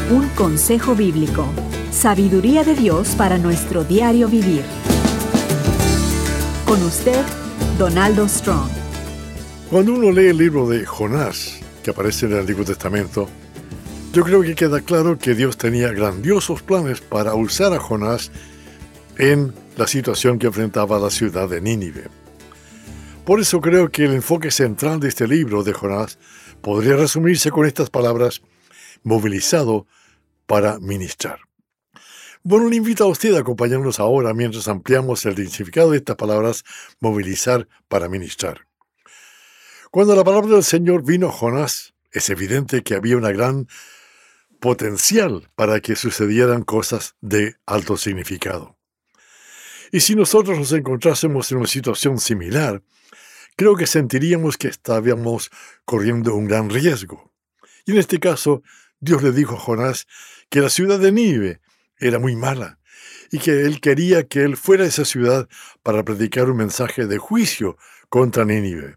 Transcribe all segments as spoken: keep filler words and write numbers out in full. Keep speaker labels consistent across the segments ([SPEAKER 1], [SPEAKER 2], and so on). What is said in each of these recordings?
[SPEAKER 1] Un consejo bíblico. Sabiduría de Dios para nuestro diario vivir. Con usted, Donaldo Strong.
[SPEAKER 2] Cuando uno lee el libro de Jonás, que aparece en el Antiguo Testamento, yo creo que queda claro que Dios tenía grandiosos planes para usar a Jonás en la situación que enfrentaba la ciudad de Nínive. Por eso creo que el enfoque central de este libro de Jonás podría resumirse con estas palabras: movilizado para ministrar. Bueno, le invito a usted a acompañarnos ahora mientras ampliamos el significado de estas palabras, movilizar para ministrar. Cuando la palabra del Señor vino a Jonás, es evidente que había una gran potencial para que sucedieran cosas de alto significado. Y si nosotros nos encontrásemos en una situación similar, creo que sentiríamos que estábamos corriendo un gran riesgo. Y en este caso, Dios le dijo a Jonás que la ciudad de Nínive era muy mala y que él quería que él fuera a esa ciudad para predicar un mensaje de juicio contra Nínive.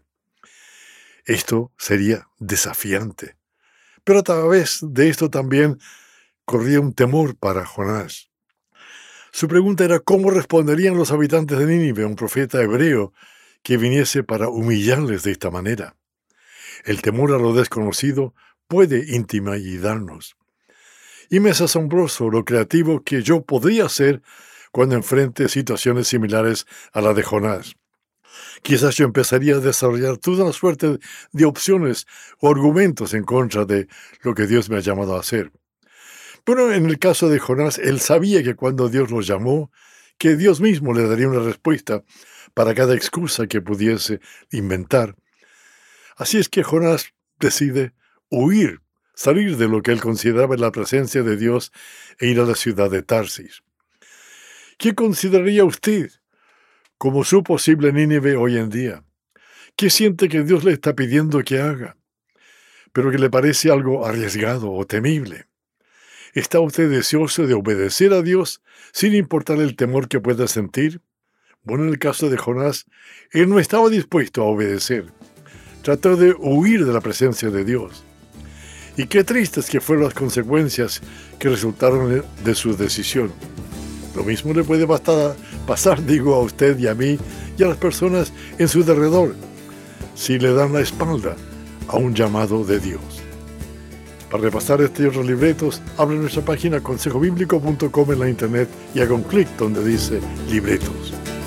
[SPEAKER 2] Esto sería desafiante. Pero a través de esto también corría un temor para Jonás. Su pregunta era cómo responderían los habitantes de Nínive a un profeta hebreo que viniese para humillarles de esta manera. El temor a lo desconocido puede intimidarnos. Y me es asombroso lo creativo que yo podría ser cuando enfrente situaciones similares a la de Jonás. Quizás yo empezaría a desarrollar toda una suerte de opciones o argumentos en contra de lo que Dios me ha llamado a hacer. Pero en el caso de Jonás, él sabía que cuando Dios lo llamó, que Dios mismo le daría una respuesta para cada excusa que pudiese inventar. Así es que Jonás decide huir, salir de lo que él consideraba la presencia de Dios e ir a la ciudad de Tarsis. ¿Qué consideraría usted como su posible Nínive hoy en día? ¿Qué siente que Dios le está pidiendo que haga, pero que le parece algo arriesgado o temible? ¿Está usted deseoso de obedecer a Dios sin importar el temor que pueda sentir? Bueno, en el caso de Jonás, él no estaba dispuesto a obedecer. Trató de huir de la presencia de Dios. Y qué tristes que fueron las consecuencias que resultaron de su decisión. Lo mismo le puede pasar, pasar, digo, a usted y a mí y a las personas en su derredor, si le dan la espalda a un llamado de Dios. Para repasar este y otros libretos, abre nuestra página consejo bíblico punto com en la internet y haga un clic donde dice libretos.